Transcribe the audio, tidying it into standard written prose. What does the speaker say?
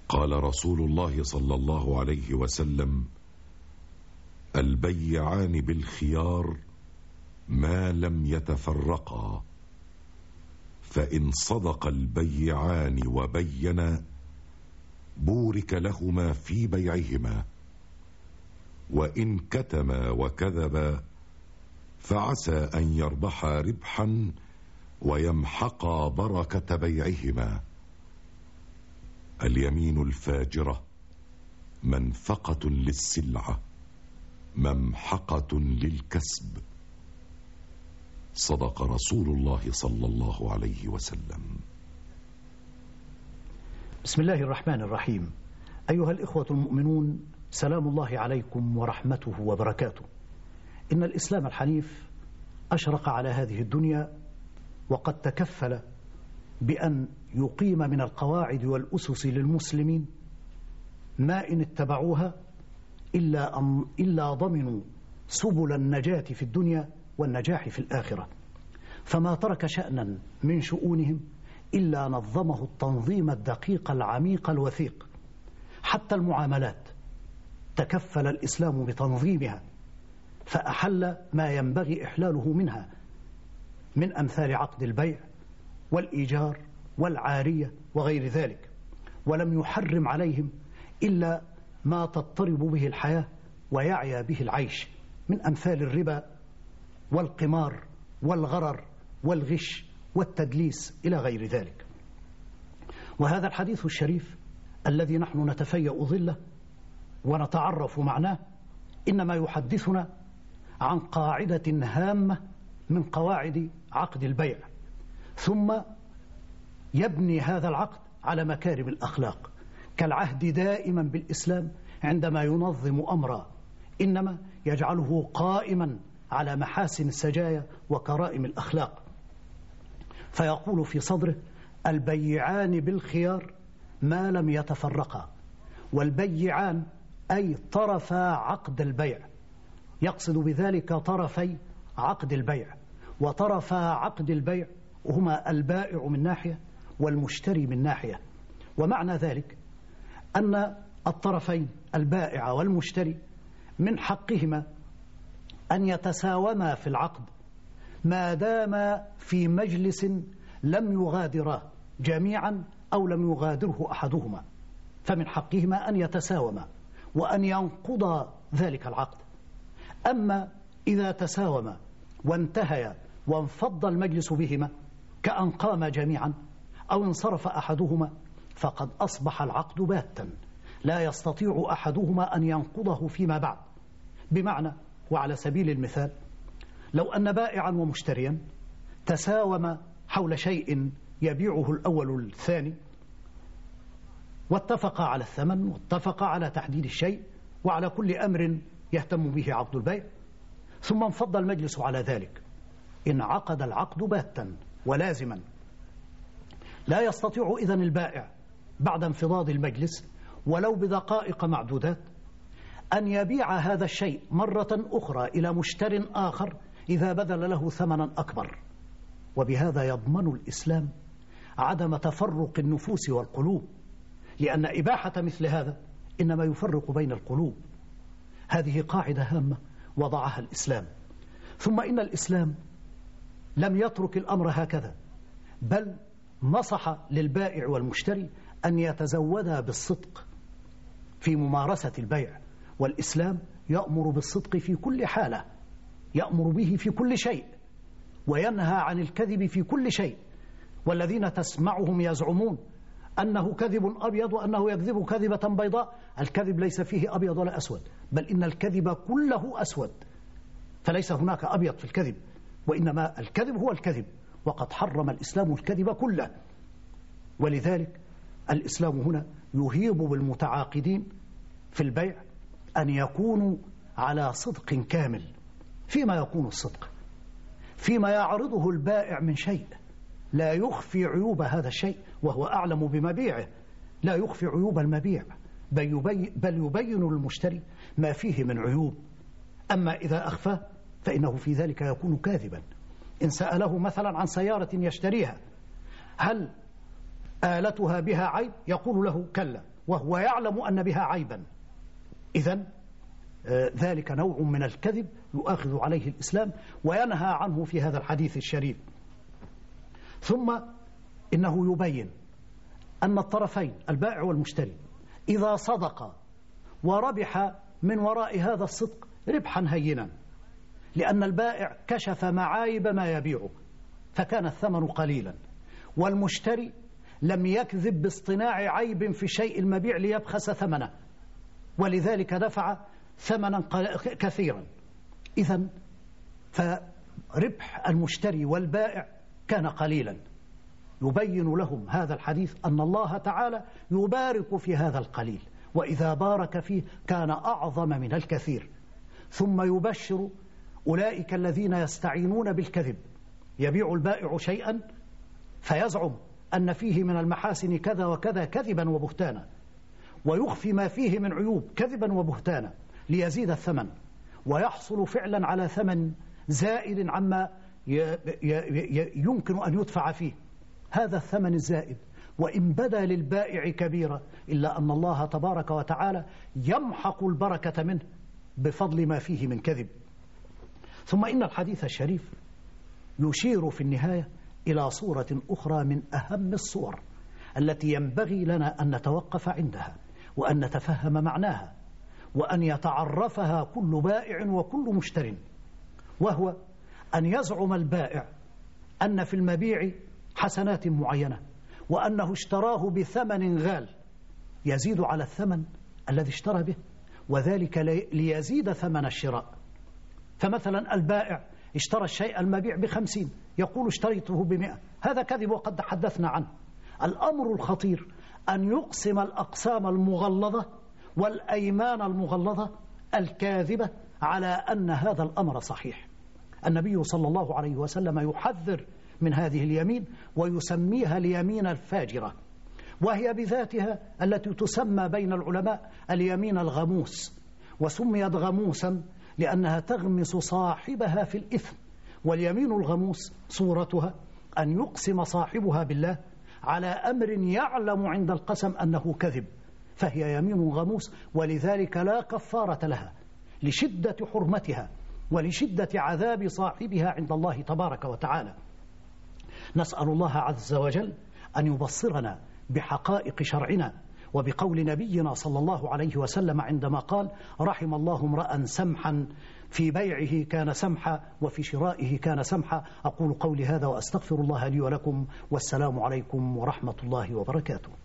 قال رسول الله صلى الله عليه وسلم: البيعان بالخيار ما لم يتفرقا، فإن صدق البيعان وبينا بورك لهما في بيعهما، وإن كتما وكذبا فعسى أن يربحا ربحا ويمحقا بركة بيعهما. اليمين الفاجرة منفقة للسلعة ممحقة للكسب. صدق رسول الله صلى الله عليه وسلم. بسم الله الرحمن الرحيم. أيها الإخوة المؤمنون، سلام الله عليكم ورحمته وبركاته. إن الإسلام الحنيف أشرق على هذه الدنيا، وقد تكفل بأن يقيم من القواعد والأسس للمسلمين ما إن اتبعوها إلا ضمنوا سبل النجاة في الدنيا والنجاح في الآخرة. فما ترك شأنا من شؤونهم إلا نظمه التنظيم الدقيق العميق الوثيق. حتى المعاملات تكفل الإسلام بتنظيمها، فأحل ما ينبغي إحلاله منها من أمثال عقد البيع والإيجار والعارية وغير ذلك، ولم يحرم عليهم إلا ما تضطرب به الحياة ويعيا به العيش من أمثال الربا والقمار والغرر والغش والتدليس إلى غير ذلك. وهذا الحديث الشريف الذي نحن نتفيأ ظله ونتعرف معناه إنما يحدثنا عن قاعدة هامة من قواعد عقد البيع، ثم يبني هذا العقد على مكارم الأخلاق، كالعهد دائما بالإسلام عندما ينظم أمرا إنما يجعله قائما على محاسن السجايا وكرائم الأخلاق، فيقول في صدره: البيعان بالخيار ما لم يتفرقا. والبيعان أي طرفا عقد البيع، يقصد بذلك طرفي عقد البيع. وطرفا عقد البيع هما البائع من ناحية والمشتري من ناحية. ومعنى ذلك أن الطرفين البائع والمشتري من حقهما أن يتساوما في العقد ما دام في مجلس لم يغادرا جميعا أو لم يغادره أحدهما، فمن حقهما أن يتساوما وأن ينقضا ذلك العقد. أما إذا تساوما وانتهيا وانفض المجلس بهما كأن قام جميعا أو انصرف أحدهما، فقد أصبح العقد باتا لا يستطيع أحدهما أن ينقضه فيما بعد. بمعنى، وعلى سبيل المثال، لو أن بائعا ومشتريا تساوما حول شيء يبيعه الأول الثاني، واتفقا على الثمن واتفقا على تحديد الشيء وعلى كل أمر يهتم به عقد البيع، ثم انفض المجلس على ذلك، انعقد العقد باتا ولازما. لا يستطيع إذن البائع بعد انفضاض المجلس ولو بدقائق معدودات أن يبيع هذا الشيء مرة أخرى إلى مشتر آخر إذا بذل له ثمنا أكبر. وبهذا يضمن الإسلام عدم تفرق النفوس والقلوب، لأن إباحة مثل هذا إنما يفرق بين القلوب. هذه قاعدة هامة وضعها الإسلام. ثم إن الإسلام لم يترك الأمر هكذا، بل نصح للبائع والمشتري أن يتزودا بالصدق في ممارسة البيع. والإسلام يأمر بالصدق في كل حالة، يأمر به في كل شيء، وينهى عن الكذب في كل شيء. والذين تسمعهم يزعمون أنه كذب أبيض وأنه يكذب كذبة بيضاء، الكذب ليس فيه أبيض ولا أسود، بل إن الكذب كله أسود، فليس هناك أبيض في الكذب، وإنما الكذب هو الكذب، وقد حرم الإسلام الكذب كله. ولذلك الإسلام هنا يهيب بالمتعاقدين في البيع أن يكونوا على صدق كامل فيما يكون الصدق، فيما يعرضه البائع من شيء لا يخفي عيوب هذا الشيء وهو أعلم بمبيعه، لا يخفي عيوب المبيع، بل يبين للمشتري ما فيه من عيوب. أما إذا أخفى فإنه في ذلك يكون كاذبا. إن سأله مثلا عن سيارة يشتريها هل آلتها بها عيب، يقول له كلا، وهو يعلم أن بها عيبا. إذن ذلك نوع من الكذب يؤاخذ عليه الإسلام وينهى عنه في هذا الحديث الشريف. ثم إنه يبين أن الطرفين البائع والمشتري إذا صدقا وربح من وراء هذا الصدق ربحا هينا، لأن البائع كشف معايب ما يبيعه فكان الثمن قليلا، والمشتري لم يكذب باصطناع عيب في شيء المبيع ليبخس ثمنه، ولذلك دفع ثمنا كثيرا. إذن فربح المشتري والبائع كان قليلا. يبين لهم هذا الحديث أن الله تعالى يبارك في هذا القليل، وإذا بارك فيه كان أعظم من الكثير. ثم يبشر أولئك الذين يستعينون بالكذب، يبيع البائع شيئا فيزعم أن فيه من المحاسن كذا وكذا كذبا وبهتانا، ويخفي ما فيه من عيوب كذبا وبهتانا ليزيد الثمن، ويحصل فعلا على ثمن زائد عما يمكن أن يدفع فيه. هذا الثمن الزائد وإن بدا للبائع كبيرا إلا أن الله تبارك وتعالى يمحق البركة منه بفضل ما فيه من كذب. ثم إن الحديث الشريف يشير في النهاية إلى صورة أخرى من أهم الصور التي ينبغي لنا أن نتوقف عندها وأن نتفهم معناها وأن يتعرفها كل بائع وكل مشتر، وهو أن يزعم البائع أن في المبيع حسنات معينة وأنه اشتراه بثمن غال يزيد على الثمن الذي اشترى به، وذلك ليزيد ثمن الشراء. فمثلا البائع اشترى الشيء المبيع ب50 يقول اشتريته ب100، هذا كذب وقد تحدثنا عنه. الأمر الخطير أن يقسم الأقسام المغلظة والأيمان المغلظة الكاذبة على أن هذا الأمر صحيح. النبي صلى الله عليه وسلم يحذر من هذه اليمين ويسميها اليمين الفاجرة، وهي بذاتها التي تسمى بين العلماء اليمين الغموس، وسميت غموسا لأنها تغمس صاحبها في الإثم. واليمين الغموس صورتها أن يقسم صاحبها بالله على أمر يعلم عند القسم أنه كذب، فهي يمين غموس، ولذلك لا كفارة لها لشدة حرمتها ولشدة عذاب صاحبها عند الله تبارك وتعالى. نسأل الله عز وجل أن يبصرنا بحقائق شرعنا وبقول نبينا صلى الله عليه وسلم عندما قال: رحم الله امرأ سمحا في بيعه كان سمحا وفي شرائه كان سمحا. أقول قولي هذا وأستغفر الله لي ولكم، والسلام عليكم ورحمة الله وبركاته.